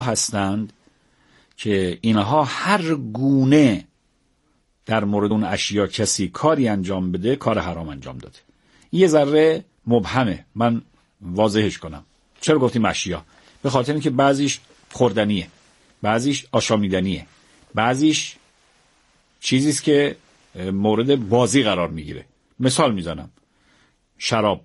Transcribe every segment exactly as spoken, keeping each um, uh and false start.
هستند که اینها هر گونه در مورد اون اشیا کسی کاری انجام بده کار حرام انجام داده. یه ذره مبهمه، من واضحش کنم. چرا گفتیم اشیا؟ به خاطر اینکه بعضیش خوردنیه، بعضیش آشامیدنیه، بعضیش چیزیست که مورد بازی قرار میگیره. مثال میزنم، شراب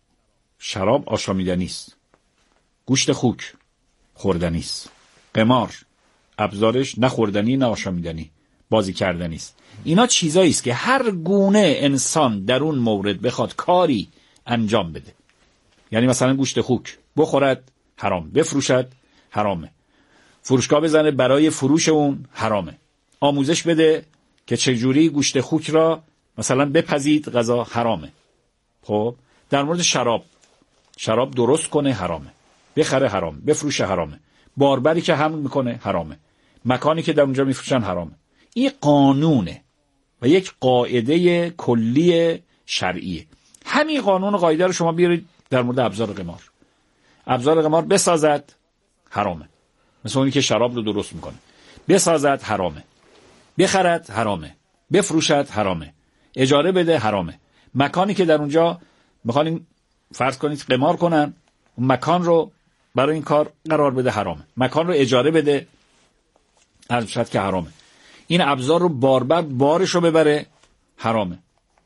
شراب آشامیدنی است، گوشت خوک خوردنی است، قمار ابزارش نه خوردنی نه آشامیدنی، بازی کردنی است. اینا چیزایی است که هر گونه انسان در اون مورد بخواد کاری انجام بده، یعنی مثلا گوشت خوک بخورد حرام، بفروشد حرامه، فروشگاه بزنه برای فروش اون حرامه، آموزش بده که چجوری گوشت خوک را مثلا بپزید غذا حرامه. خب در مورد شراب، شراب درست کنه حرامه، بخره حرامه، بفروشه حرامه، باربری که حمل میکنه حرامه، مکانی که در اونجا میفروشن حرامه. این قانونه و یک قاعده کلی شرعیه. همین قانون و قاعده رو شما بیارید در مورد ابزار قمار. ابزار قمار بسازد حرامه، مثل اونی که شراب رو درست میکنه، بسازد حرامه، بخرد حرامه، بفروشد حرامه، اجاره بده حرامه، مکانی که در اونجا میخوان فرض کنید قمار کنن، اون مکان رو برای این کار قرار بده حرامه، مکان رو اجاره بده عرض شد که حرامه، این ابزار رو باربر بارش رو ببره حرامه،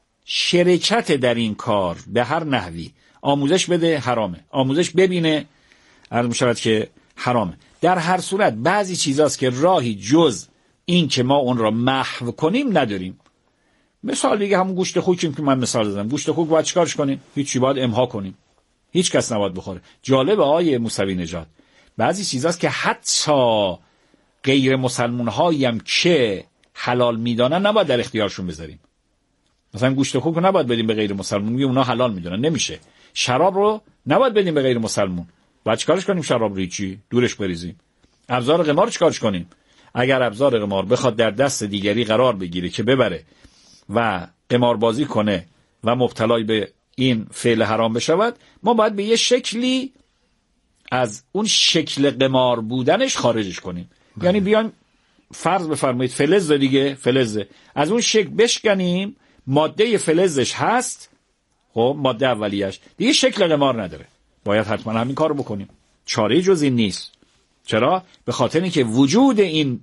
شرکت در این کار به هر نحوی آموزش بده حرامه، آموزش ببینه عرض شد که حرامه. در هر صورت بعضی چیزاست که راهی جز این که ما اون را محو کنیم نداریم. مثال دیگه همون گوشت خوکیم که من مثال زدم. گوشت خوک باید چیکارش کنیم؟ هیچ چی، باید امها کنیم، هیچ کس نباید بخوره. جالب آیه موسوی نژاد، بعضی چیزاست که حتی غیر مسلمان هایی هم که حلال میدانن نباید در اختیارشون بذاریم. مثلا گوشت خوک رو نباید بدیم به غیر مسلمان، میگه اونا حلال میدونن، نمیشه. شراب رو نباید بدیم به غیر مسلمان، باید چیکارش کنیم؟ شراب رو چی دورش بریزیم. ابزار قمار رو چیکارش کنیم؟ اگر ابزار قمار بخواد در دست دیگری قرار بگیره که ببره و قمار بازی کنه و مبتلای به این فعل حرام بشود، ما باید به یه شکلی از اون شکل قمار بودنش خارجش کنیم. بله. یعنی بیایم فرض بفرمایید فلز دیگه، فلز از اون شکل بشکنیم، ماده فلزش هست، خب ماده اولیش دیگه شکل قمار نداره، باید حتما همین کارو بکنیم. چاره جز این نیست. چرا؟ به خاطر اینکه وجود این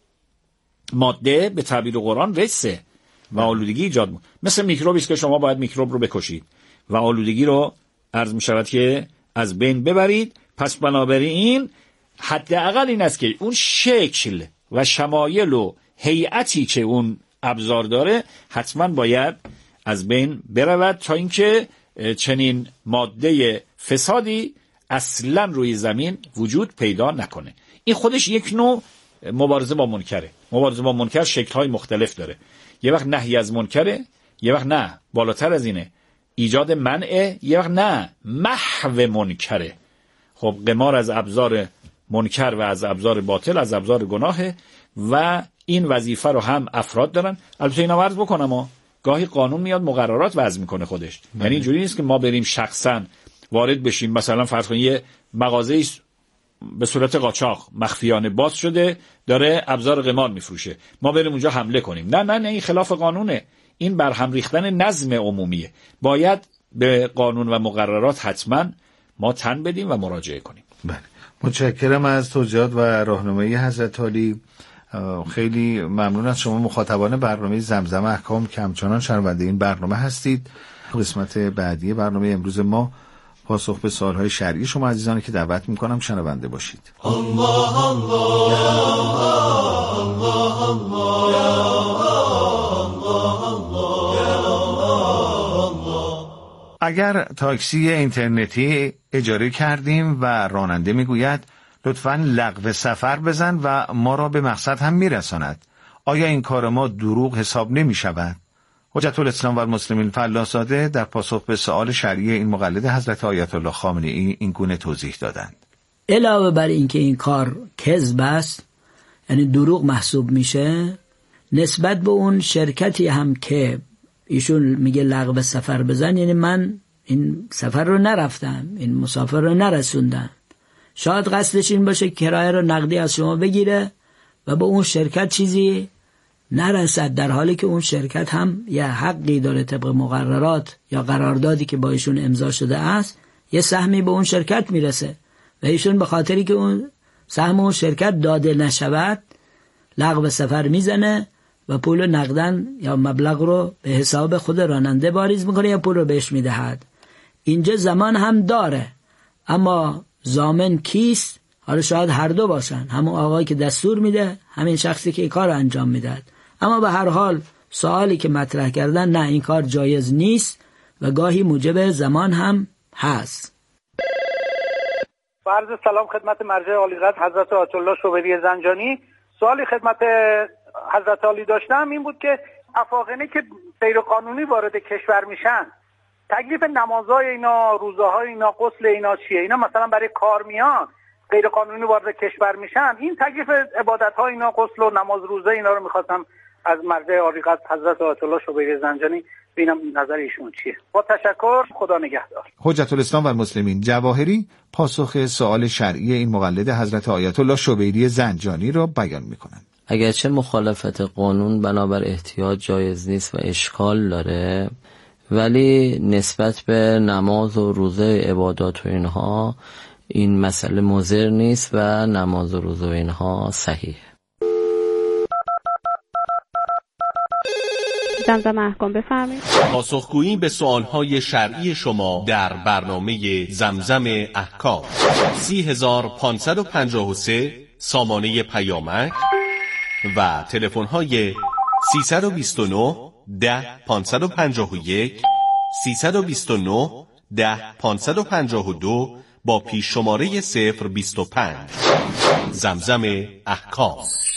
ماده به تعبیر قرآن رسه و آلودگی ایجاد می‌کنه. مثل میکروبی است که شما باید میکروب رو بکشید و آلودگی رو عرض می‌شود که از بین ببرید. پس بنابراین حداقل این است که اون شکل و شمایل و هیئتی که اون ابزار داره حتما باید از بین برود تا اینکه چنین ماده فسادی اصلا روی زمین وجود پیدا نکنه. این خودش یک نوع مبارزه با منکره. مبارزه با منکر شکل‌های مختلف داره. یه وقت نهی از منکره، یه وقت نه بالاتر از اینه ایجاد منعه، یه وقت نه محو منکره. خب قمار از ابزار منکر و از ابزار باطل، از ابزار گناهه و این وظیفه رو هم افراد دارن. البته اینا عرض بکنم ها گاهی قانون میاد مقررات وضع میکنه خودش. بله. یعنی اینجوری نیست که ما بریم شخصا وارد بشیم، مثلا فرض کنید یه مغازه‌ای به صورت قاچاق مخفیانه باز شده داره ابزار قمار میفروشه، ما بریم اونجا حمله کنیم. نه نه نه، این خلاف قانونه. این برهم ریختن نظم عمومیه. باید به قانون و مقررات حتما ما تن بدیم و مراجعه کنیم. بله، متشکرم از توضیحات و راهنمایی حضرت عالی. خیلی ممنون از شما مخاطبان برنامه زمزم احکام که همچنان شنونده این برنامه هستید. قسمت بعدی برنامه امروز ما پاسخ به سوالهای شرعی شما عزیزانی که دعوت میکنم شنونده باشید. الله الله الله الله. اگر تاکسی اینترنتی اجاره کردیم و راننده میگوید لطفاً لغو سفر بزن و ما را به مقصد هم میرساند، آیا این کار ما دروغ حساب نمی شود؟ حجت الاسلام و المسلمین فلاساده در پاسخ به سؤال شرعی این مقلد حضرت آیت الله خامنه‌ای این گونه توضیح دادند. علاوه بر اینکه این کار کذب است، یعنی دروغ محسوب میشه، نسبت به اون شرکتی هم که ایشون میگه لغو سفر بزن، یعنی من این سفر رو نرفتم، این مسافر رو نرسوندم، شاید قصدش این باشه کرایه رو نقدی از شما بگیره و به اون شرکت چیزی نرسد، در حالی که اون شرکت هم یه حقی داره طبق مقررات یا قراردادی که با ایشون امضا شده است، یه سهمی به اون شرکت میرسه و ایشون به خاطری که اون سهم اون شرکت داده نشود لغو سفر میزنه و پول نقدن یا مبلغ رو به حساب خود راننده واریز میکنه یا پول رو بهش میدهد. اینجا زمان هم داره، اما ضامن کیست؟ حالا شاید هر دو باشن، همون آقایی که دستور میده، همین شخصی که این کار انجام میدهد. اما به هر حال سوالی که مطرح کردن نه این کار جایز نیست و گاهی موجب زمان هم هست. عرض سلام خدمت مرجع عالیقدر حضرت آیت الله شوبری زنجانی. سوالی خدمت حضرت عالی داشتم این بود که افاقنه که غیر قانونی وارد کشور میشن، تکلیف نمازهای اینا، روزه‌های اینا، غسل اینا چیه؟ اینا مثلا برای کار میان غیر قانونی وارد کشور میشن، این تکلیف عبادت‌های اینا، غسل و نماز روزه اینا رو می‌خواستم از مرجع عالیقدر حضرت آیت الله شوبری زنجانی ببینم نظر ایشون چیه. با تشکر، خدا نگهدار. حجت الاسلام و المسلمین جواهری پاسخ سوال شرعی این مقلد حضرت آیت الله شوبری زنجانی را بیان می‌کنند. اگرچه مخالفت قانون بنابر احتیاط جایز نیست و اشکال داره، ولی نسبت به نماز و روزه عبادات و اینها این مسئله مضر نیست و نماز و روزه و اینها صحیح. زمزم احکام بفرمایید. پاسخگویی به سوالهای شرعی شما در برنامه زمزم احکام. سی هزار پانصد و پنجاه و سه سامانه پیامک و تلفن‌های سیصد و بیست و نه ده پانصد و پنجاه و یک، سیصد و بیست و نه ده پانصد و پنجاه و دو با پیش شماره صفر بیست و پنج. زمزم احکام.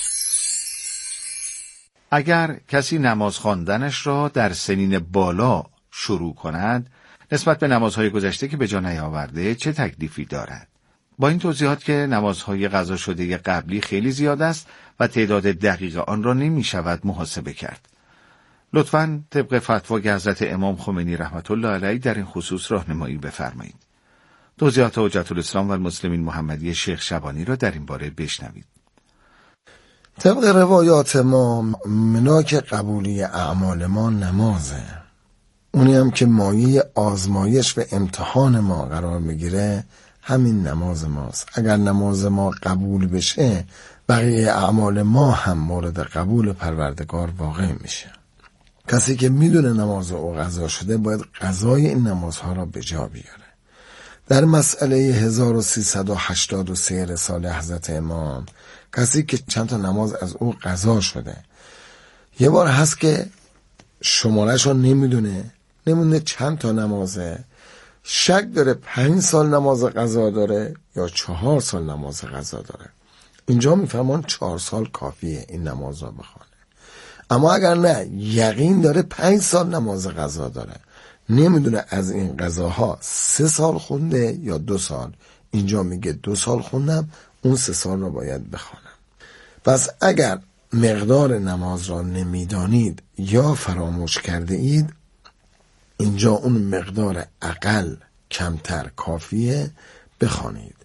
اگر کسی نماز خواندنش را در سنین بالا شروع کند، نسبت به نمازهای گذشته که به جا نیاورده چه تکلیفی دارد؟ با این توضیحات که نمازهای قضا شده قبلی خیلی زیاد است و تعداد دقیق آن را نمی شود محاسبه کرد. لطفاً طبق فتوای حضرت امام خمینی رحمت الله علیه در این خصوص راهنمایی بفرمایید. توضیحات حجت الاسلام و المسلمین محمدی شیخ شبانی را در این باره بشنوید. طبق روایات ما ملاک قبولی اعمال ما نمازه، اونی هم که مایه آزمایش و امتحان ما قرار میگیره همین نماز ماست. اگر نماز ما قبول بشه بقیه اعمال ما هم مورد قبول پروردگار واقع میشه. کسی که میدونه نماز او قضا شده باید قضای این نمازها را به جا بیاره. در مسئله هزار و سیصد و هشتاد و سه رساله حضرت امام، کسی که چند تا نماز از او قضا شده، یه بار هست که شمارش رو نمیدونه، نمیدونه چند تا نمازه، شک داره پنج سال نماز قضا داره یا چهار سال نماز قضا داره، اینجا میفهمان چهار سال کافیه این نماز رو بخونه. اما اگر نه یقین داره پنج سال نماز قضا داره، نمیدونه از این قضاها سه سال خونده یا دو سال، اینجا میگه دو سال خوندم، اون سه سال رو باید بخونم. پس اگر مقدار نماز را نمیدانید یا فراموش کرده اید، اینجا اون مقدار اقل کمتر کافیه بخوانید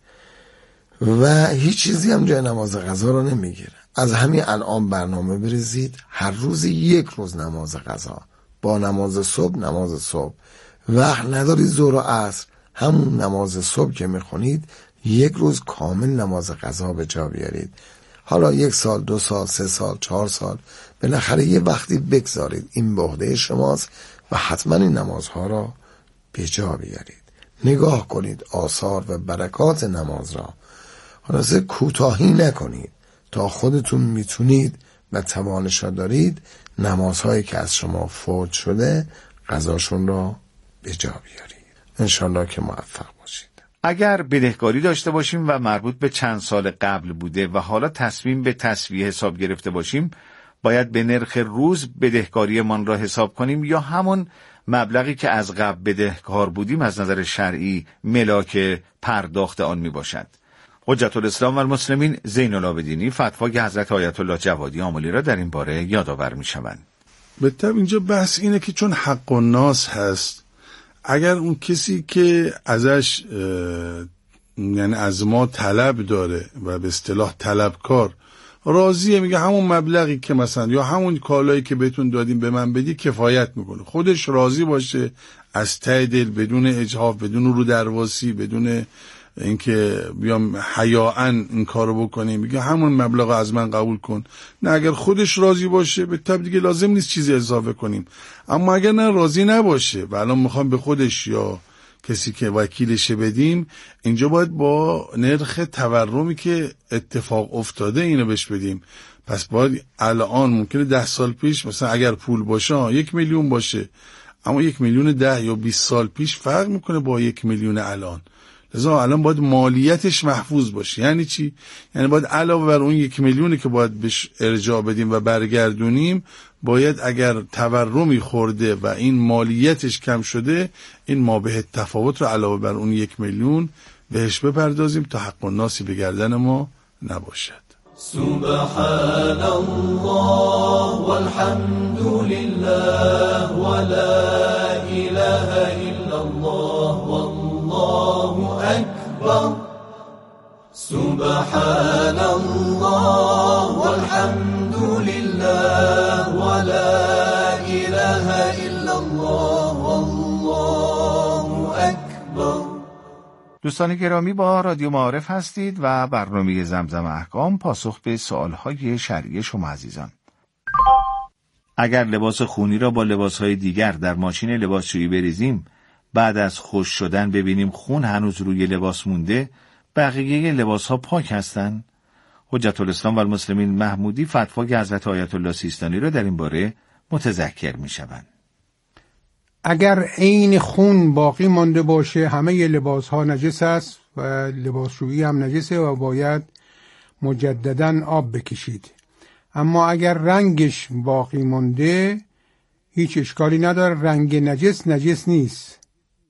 و هیچ چیزی هم جای نماز قضا را نمیگیره. از همین الان برنامه بریزید، هر روز یک روز نماز قضا، با نماز صبح نماز صبح، وقت نداری ظهر و عصر، همون نماز صبح که میخونید یک روز کامل نماز قضا به جا بیارید. حالا یک سال، دو سال، سه سال، چهار سال، بالاخره یه وقتی بگذارید، این به عهده شماست و حتما این نمازها را به جا بیارید. نگاه کنید آثار و برکات نماز را، خلاصه کوتاهی نکنید تا خودتون میتونید و توانش را دارید نمازهایی که از شما فوت شده قضاشون را به جا بیارید. انشالله که موفق باشید. اگر بدهکاری داشته باشیم و مربوط به چند سال قبل بوده و حالا تصمیم به تسویه حساب گرفته باشیم، باید به نرخ روز بدهکاری من را حساب کنیم یا همون مبلغی که از قبل بدهکار بودیم از نظر شرعی ملاک پرداخت آن می باشد؟ حجت الاسلام و المسلمین زین العابدینی فتوای حضرت آیت الله جوادی آملی را در این باره یادآور می شوند. به طب اینجا بحث اینه که چون حق الناس هست، اگر اون کسی که ازش یعنی از ما طلب داره و به اصطلاح طلبکار راضیه، میگه همون مبلغی که مثلا یا همون کالایی که بهتون دادیم به من بدی کفایت میکنه، خودش راضی باشه از ته دل، بدون اجحاف، بدون رو درواسی، بدون اینکه بیام حیاءن این کارو بکنیم، میگه همون مبلغ از من قبول کن. نه اگر خودش راضی باشه به طب دیگه لازم نیست چیزی اضافه کنیم، اما اگر نه راضی نباشه و الان میخوام به خودش یا کسی که وکیلشه بدیم، اینجا باید با نرخ تورمی که اتفاق افتاده اینو بهش بدیم. پس باید الان ممکنه ده سال پیش مثلا اگر پول باشه یک میلیون باشه، اما یک میلیون ده یا بیست سال پیش فرق میکنه با یک میلیون الان. لذا الان باید مالیتش محفوظ باشه. یعنی چی؟ یعنی باید علاوه بر اون یک میلیونی که باید بهش ارجاع بدیم و برگردونیم، باید اگر تورمی خورده و این مالیتش کم شده، این مابه تفاوت رو علاوه بر اون یک میلیون بهش بپردازیم تا حق الناسی به گردن ما نباشد. سبحان الله والحمد لله ولا اله الا الله والله اکبر. سبحان الله والحمد لله ولا اله الا الله والله اکبر. دوستان گرامی، با رادیو معارف هستید و برنامه زمزم احکام پاسخ به سوالهای شرعی شما عزیزان. اگر لباس خونی را با لباسهای دیگر در ماشین لباسشویی بریزیم، بعد از خشک شدن ببینیم خون هنوز روی لباس مونده، بقیه لباسها پاک هستند؟ حجت الاسلام و المسلمین محمودی فتوای حضرت آیت الله سیستانی را در این باره متذکر می شوند. اگر عین خون باقی مانده باشه، همه لباس ها نجس است و لباسشویی هم نجسه و باید مجددا آب بکشید. اما اگر رنگش باقی مانده هیچ اشکالی نداره، رنگ نجس نجس نیست.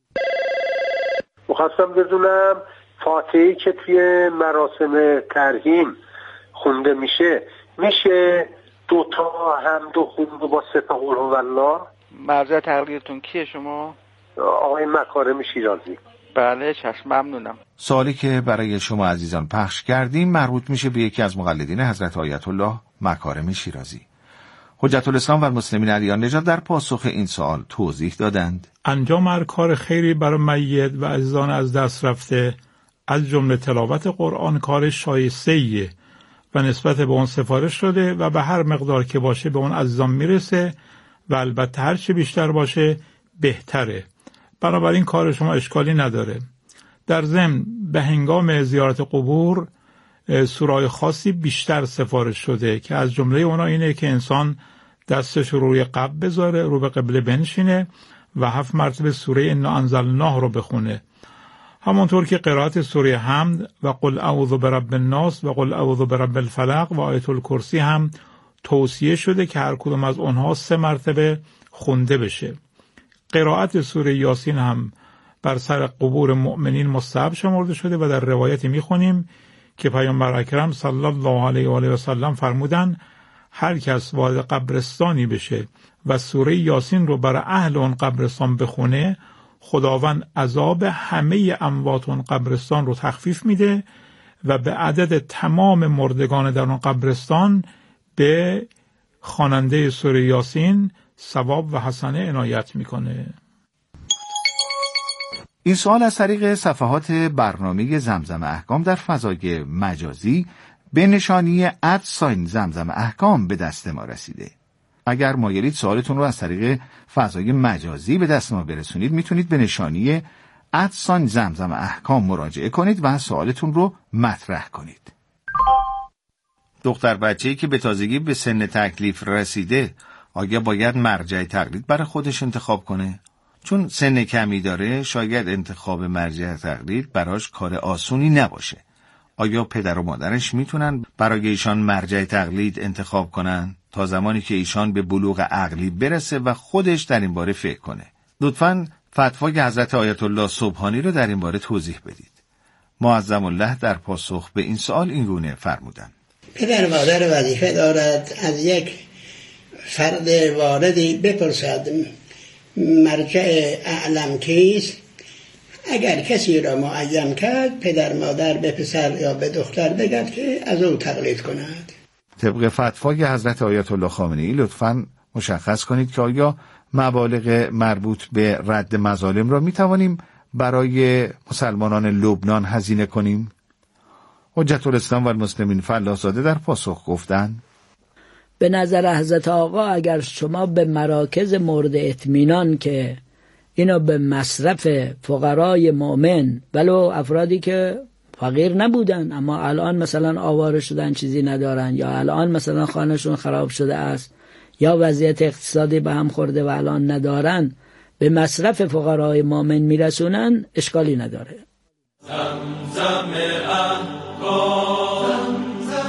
مخواستم بدونم فاتحه‌ای که توی مراسم ترحیم خونده میشه، میشه دوتا هم دو خونده با سه تا قل هوالله؟ مرجع تقلیدتون کیه شما؟ آقای مکارم شیرازی. بله چشم، ممنونم. سوالی که برای شما عزیزان پخش کردیم مربوط میشه به یکی از مقلدین حضرت آیت الله مکارم شیرازی. حجت الاسلام و المسلمین علی نژاد در پاسخ این سوال توضیح دادند: انجام هر کار خیری برای میت و عزیزان از دست رفته، از جمله تلاوت قرآن، کار شایسته‌ایه و نسبت به اون سفارش شده و به هر مقدار که باشه به اون عزیزان میرسه و البته هر چه بیشتر باشه بهتره. بنابراین کار شما اشکالی نداره. در ضمن به هنگام زیارت قبور سورای خاصی بیشتر سفارش شده که از جمله اونا اینه که انسان دستش رو روی قبر بذاره، رو به قبله بنشینه و هفت مرتبه سوره انا انزلناه رو بخونه. همونطور که قرائت سوره حمد و قل اعوذ برب الناس و قل اعوذ برب الفلق و آیت الکرسی هم توصیه شده که هر کدوم از اونها سه مرتبه خونده بشه. قرائت سوره یاسین هم بر سر قبور مؤمنین مستحب شمرده شده و در روایتی میخونیم که پیامبر اکرم صلی الله علیه و آله و سلم فرمودن هر کس وارد قبرستانی بشه و سوره یاسین رو برای اهل اون قبرستان بخونه، خداوند عذاب همه اموات اون قبرستان رو تخفیف میده و به عدد تمام مردگان در اون قبرستان به خواننده سوره یاسین ثواب و حسنه عنایت میکنه. این سوال از طریق صفحات برنامه زمزم احکام در فضای مجازی به نشانی ادساین زمزم احکام به دست ما رسیده. اگر مایلید سوالتون رو از طریق فضای مجازی به دست ما برسونید، میتونید به نشانی ادساین زمزم احکام مراجعه کنید و سوالتون رو مطرح کنید. دختر بچه‌ای که به تازگی به سن تکلیف رسیده، آیا باید مرجع تقلید برای خودش انتخاب کنه؟ چون سن کمی داره، شاید انتخاب مرجع تقلید براش کار آسونی نباشه. آیا پدر و مادرش میتونن برای ایشان مرجع تقلید انتخاب کنن تا زمانی که ایشان به بلوغ عقلی برسه و خودش در این باره فکر کنه؟ لطفاً فتوای حضرت آیت الله سبحانی رو در این باره توضیح بدید. معظم الله در پاسخ به این سوال این گونه فرمودند: پدر مادر وظیفه دارد از یک فرد واردی بپرسد مرجع اعلم کیست. اگر کسی را معین کرد پدر مادر به پسر یا به دختر بگد که از او تقلید کند. طبق فتوای حضرت آیت الله خامنه‌ای لطفاً مشخص کنید که آیا مبالغ مربوط به رد مظالم را می توانیم برای مسلمانان لبنان هزینه کنیم؟ حجت الاسلام و المسلمین فلاح‌زاده در پاسخ گفتند به نظر حضرت آقا اگر شما به مراکز مورد اطمینان که اینا به مصرف فقرای مؤمن ولو افرادی که فقیر نبودن اما الان مثلا آواره شدن چیزی ندارن یا الان مثلا خانهشون خراب شده است یا وضعیت اقتصادی به هم خورده و الان ندارن به مصرف فقرای مؤمن میرسونن اشکالی نداره. زمزم احکام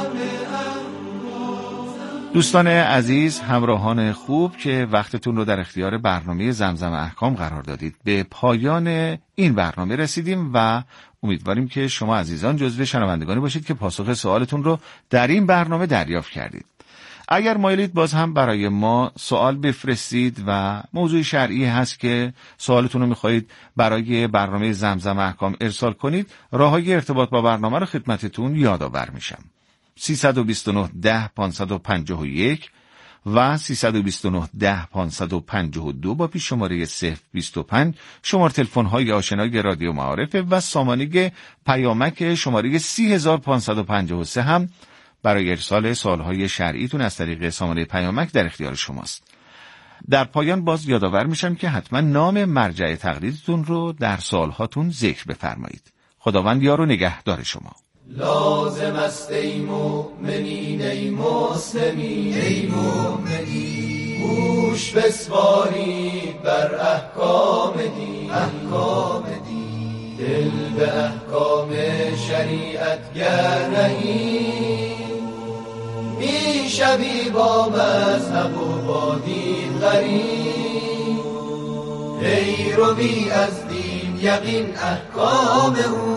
دوستان عزیز، همراهان خوب که وقتتون رو در اختیار برنامه زمزم احکام قرار دادید، به پایان این برنامه رسیدیم و امیدواریم که شما عزیزان جزو شنوندگانی باشید که پاسخ سوالتون رو در این برنامه دریافت کردید. اگر مایلید باز هم برای ما سوال بفرستید و موضوع شرعی هست که سوالتون رو میخواهید برای برنامه زمزم احکام ارسال کنید، راههای ارتباط با برنامه رو خدمتتون یادآور میشم. سیصد و بیست و نه ده پانصد و پنجاه و یک و سیصد و بیست و نه ده پانصد و پنجاه و دو با پیش شماره صفر بیست و پنج شماره تلفن های آشنای رادیو معارف و سامانه پیامک شماره سی هزار پانصد و پنجاه و سه هم برای ارسال سوالهای شرعیتون از طریق سامانه پیامک در اختیار شماست. در پایان باز یادآور میشم که حتما نام مرجع تقلیدتون رو در سوالهاتون ذکر بفرمایید. خداوند یار و نگهدار شما. لازم است ای مؤمنین ای مسلمین ای مؤمنین گوش بسپارید بر احکام دین احکام دین دل به احکام شریعت گر نهید می شوی با مذهب و با دین غریب ای روی از دین یقین احکام او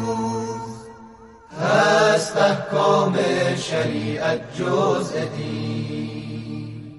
هست احکام شریعت جز دین.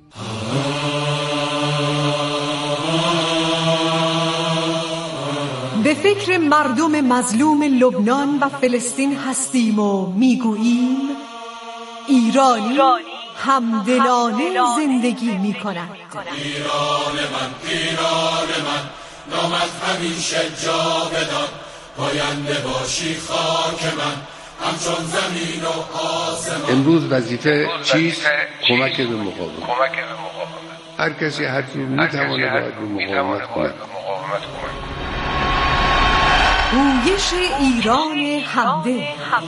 به فکر مردم مظلوم لبنان و فلسطین هستیم و میگوییم ایرانی همدلانه زندگی می کند. ایران من ایران من نامت همیشه جاودان پاینده باشی خاک من همچون زمین و آسمان. امروز وظیفه چیست؟ کمک به مقاومت. هر کسی هر جور میتواند باید به مقاومت کند. پویش ایران همدل،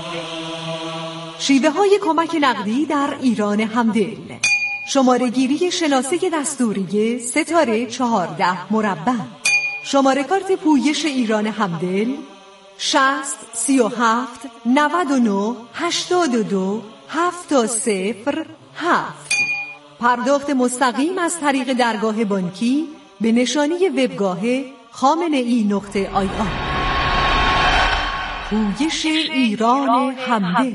شیوه های کمک نقدی در ایران همدل. شماره گیری شناسه دستوری ستاره چهارده مربع. شماره کارت پویش ایران همدل شصت سی و هفت نود و نه هشتاد و دو هفت صفر هفت. پرداخت مستقیم از طریق درگاه بانکی به نشانی وبگاه خامنه‌ای نقطه آی آر. پویش ایران همدل.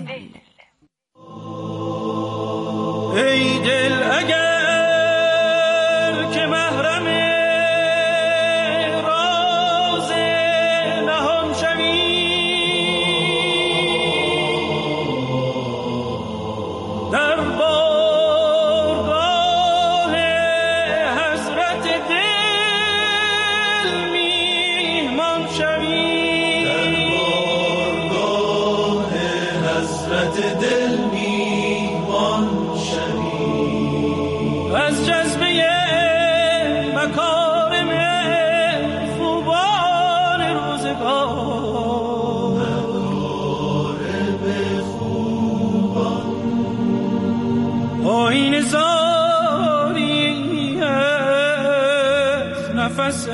ای دل اگر که محرم راز نهان شوی در بارگاه حضرت دل میهمان شوی در بارگاه حضرت دل میهمان از جذبه مکارم خوبان روزگار مکارم خوبان آیین زاری از نفس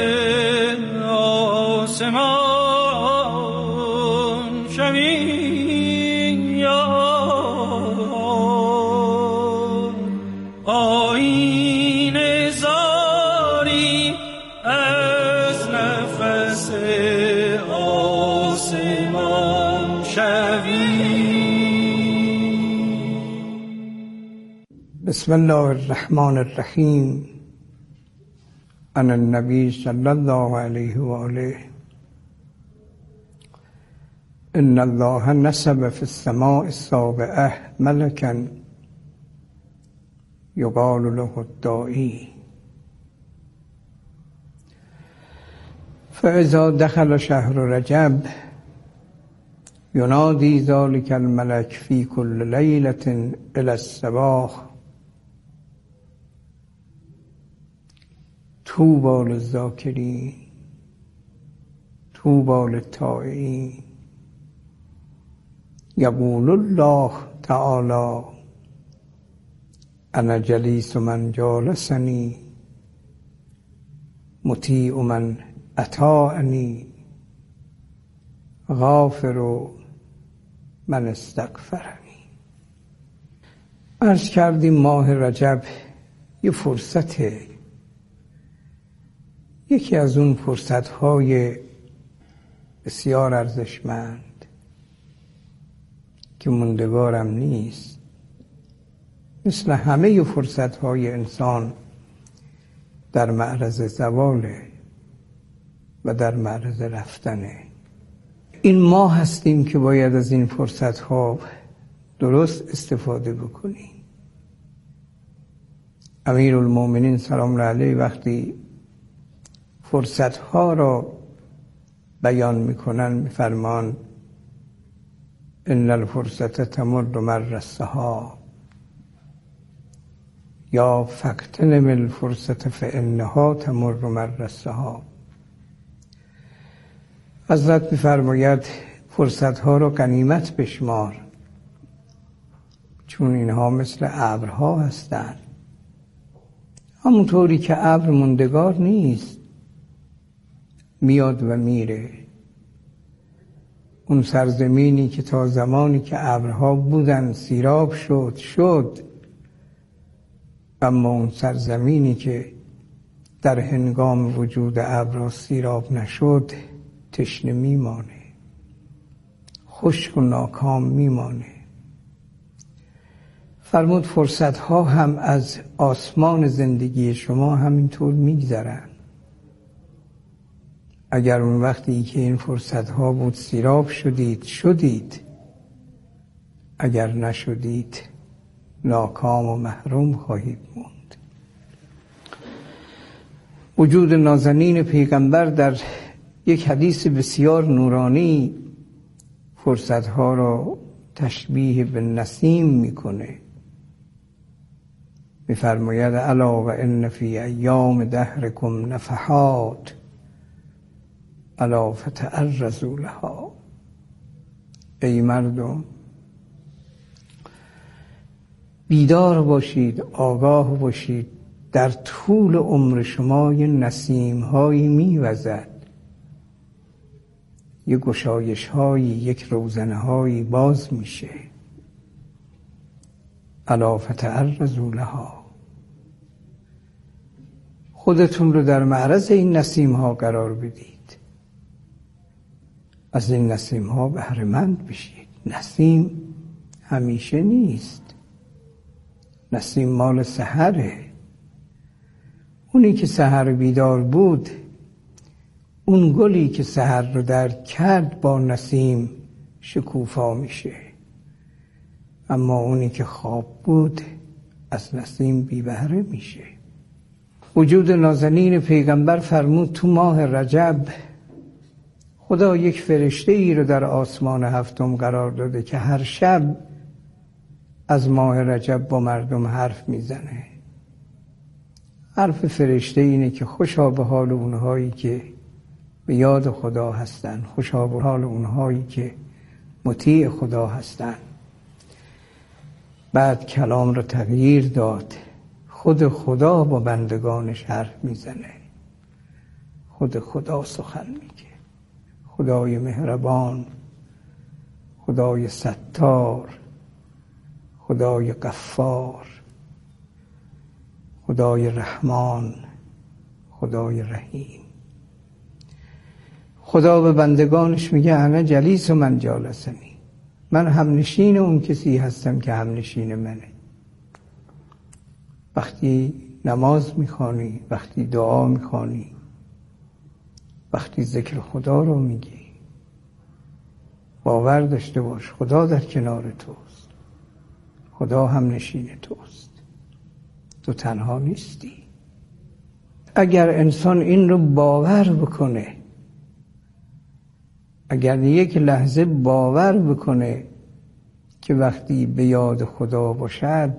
آسمان شوی آیین زاری از نفس آسمان شوی. بسم الله الرحمن الرحیم. عن النبی صلی الله علیه و آله ان الله نسب في السماء السابعه ملكا یقال له الداعی فاذا دخل شهر رجب ینادی ذلك الملك فی كل لیلة الی الصباح طوبی للذاکرین طوبی للطائعین یقول الله تعالی انا جلیس من جالسنی مطیع من اطاعنی غافر من استغفرنی. عرض کردیم ماه رجب یه فرصته، یکی از اون فرصتهای بسیار ارزشمند که موندگارم نیست، مثل همه فرصتهای انسان در معرض زواله و در معرض رفتنه. این ما هستیم که باید از این فرصتها درست استفاده بکنیم. امیرالمومنین سلام الله علیه وقتی فرصتها را بیان میکنن میفرمان ان الفرصت تمر مر السحاب یا فاغتنم الفرصت فانها تمر مر السحاب. حضرت میفرماید فرصتها را غنیمت بشمار، چون اینها مثل ابرها هستند. همونطوری که ابر موندگار نیست، میاد و میره. اون سرزمینی که تا زمانی که ابرها بودن سیراب شد شد، اما اون سرزمینی که در هنگام وجود ابرها سیراب نشد تشنه میمانه، خشک و ناکام میمانه. فرمود فرصتها هم از آسمان زندگی شما همینطور میگذرن. اگر اون وقتی که این فرصتها بود سیراب شدید شدید، اگر نشدید ناکام و محروم خواهید موند. وجود نازنین پیغمبر در یک حدیث بسیار نورانی فرصتها را تشبیه به نسیم میکنه. میفرماید الا و ان فی ایام دهرکم نفحات الا فتعرضوا لها. ای مردم بیدار باشید، آگاه باشید، در طول عمر شما یه نسیم هایی میوزد، یه گشایش هایی، یک روزنه هایی باز میشه. الا فتعرضوا لها. خودتون رو در معرض این نسیم ها قرار بدید، از این نسیم ها بهره مند بشید. نسیم همیشه نیست، نسیم مال سحره. اونی که سحر بیدار بود، اون گلی که سحر رو درک کرد با نسیم شکوفا میشه. اما اونی که خواب بود از نسیم بی بهره میشه. وجود نازنین پیغمبر فرمود تو ماه رجب خدا یک فرشته ای رو در آسمان هفتم قرار داده که هر شب از ماه رجب با مردم حرف میزنه. حرف فرشته اینه که خوشا به حال اونهایی که به یاد خدا هستن، خوشا به حال اونهایی که مطیع خدا هستن. بعد کلام رو تغییر داد. خود خدا با بندگانش حرف میزنه، خود خدا سخن میگه. خدای مهربان، خدای ستار، خدای غفار، خدای رحمان، خدای رحیم. خدا به بندگانش میگه انا جلیس و من جالسنی. من همنشین اون کسی هستم که همنشین منه. وقتی نماز میخوانی، وقتی دعا میخوانی، وقتی ذکر خدا رو میگی، باور داشته باش خدا در کنار توست، خدا هم نشین توست، تو تنها نیستی. اگر انسان این رو باور بکنه، اگر یک لحظه باور بکنه که وقتی به یاد خدا باشد،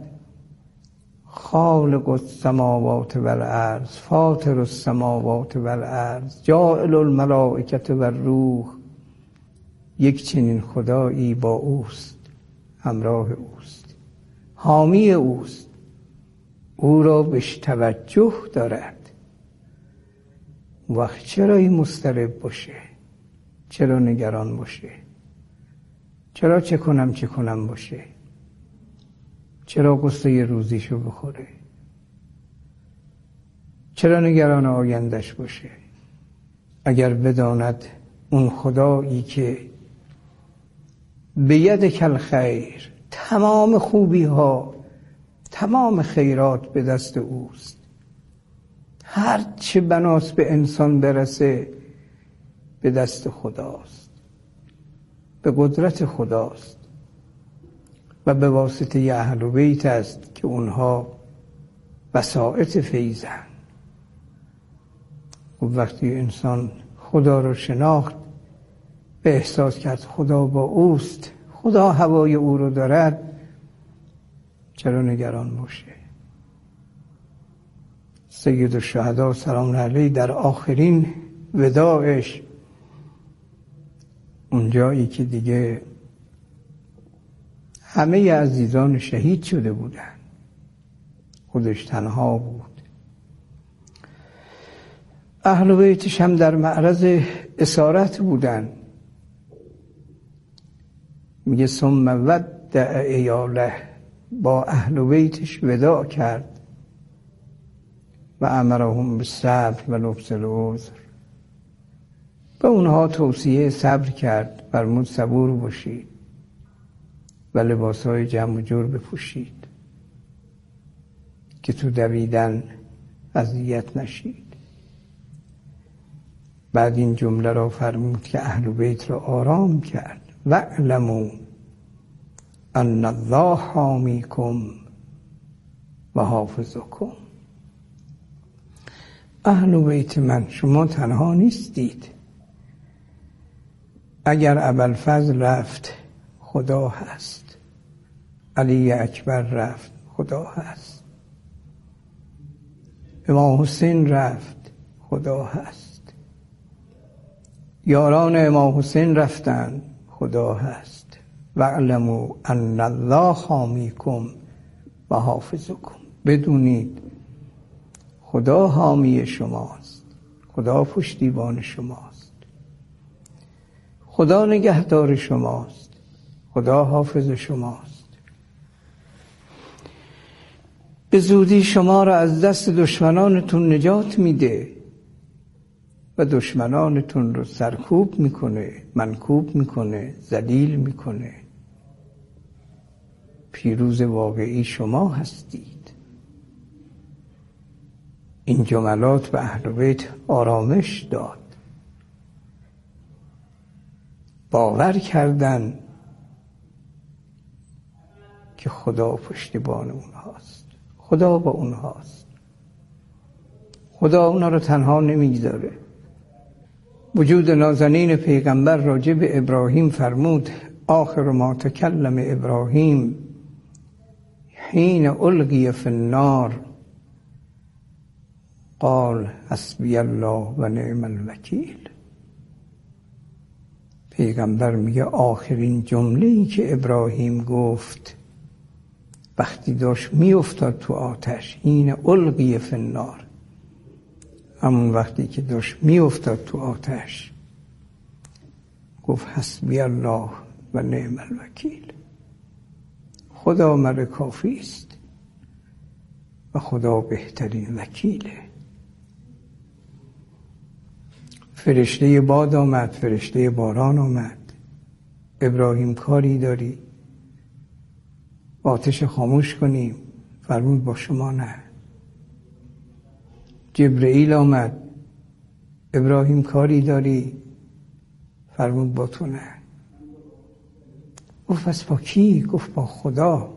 خالق السماوات والارض، فاطر السماوات والارض، جاعل الملائکة والروح، یک چنین خدایی با اوست، همراه اوست، حامی اوست، او را بهش توجه دارد. وقت چرا این مضطرب باشه؟ چرا نگران باشه؟ چرا چه کنم چه کنم باشه؟ چرا قصه روزیشو بخوره؟ چرا نگران آیندش باشه؟ اگر بداند اون خدایی که به ید کل خیر، تمام خوبی ها، تمام خیرات به دست اوست، هر چه بناس به انسان برسه به دست خداست، به قدرت خداست و به واسطه اهل بیت است که اونها بساطت فیضن. و وقتی انسان خدا رو شناخت، به احساس کرد خدا با اوست، خدا هوای او رو دارد، چرا نگران باشه؟ سید الشهدا سلام علیه در آخرین وداعش، اونجایی که دیگه همه عزیزان شهید شده بودن، خودش تنها بود، اهل بیتش هم در معرض اسارت بودن، میگه ثم ودع عیاله، با اهل بیتش وداع کرد و امرهم بالصبر و لبس العذر، به اونها توصیه صبر کرد، فرمود صبور باشید و لباسهای جمع و جور بپوشید که تو دویدن اذیت نشید. بعد این جمله را فرمود که اهل بیت را آرام کرد، واعلموا ان الله حامیکم و حافظکم. اهل بیت من، شما تنها نیستید. اگر ابوالفضل رفت خدا هست، علی اکبر رفت خدا هست، امام حسین رفت خدا هست، یاران امام حسین رفتند خدا هست. واعلموا ان الله حامیکم و حافظکم. بدونید خدا حامی شماست، خدا پشتیبان شماست، خدا نگهدار شماست، خدا حافظ شماست. به زودی شما را از دست دشمنانتون نجات میده و دشمنانتون رو سرکوب میکنه، منکوب میکنه، ذلیل میکنه. پیروز واقعی شما هستید. این جملات به اهل بیت آرامش داد. باور کردن که خدا پشتیبان اونهاست، خدا با اونهاست، خدا اونا رو تنها نمیگذاره. وجود نازنین پیغمبر راجع به ابراهیم فرمود آخر ما تکلم ابراهیم حین القی فی النار قال حسبی الله و نعم الوکیل. پیغمبر میگه آخرین جمله‌ای که ابراهیم گفت وقتی داشت میافتاد تو آتش، حین القی فی النار، همون وقتی که داشت میافتاد تو آتش، گفت حسبی الله و نعم الوکیل. خدا مر کافی است و خدا بهترین وکیله. فرشته باد آمد، فرشته باران آمد. ابراهیم کاری داری؟ آتش خاموش کنیم؟ فرمود با شما نه. جبرئیل آمد، ابراهیم کاری داری؟ فرمود با تو نه. گفت پس با کی؟ گفت با خدا.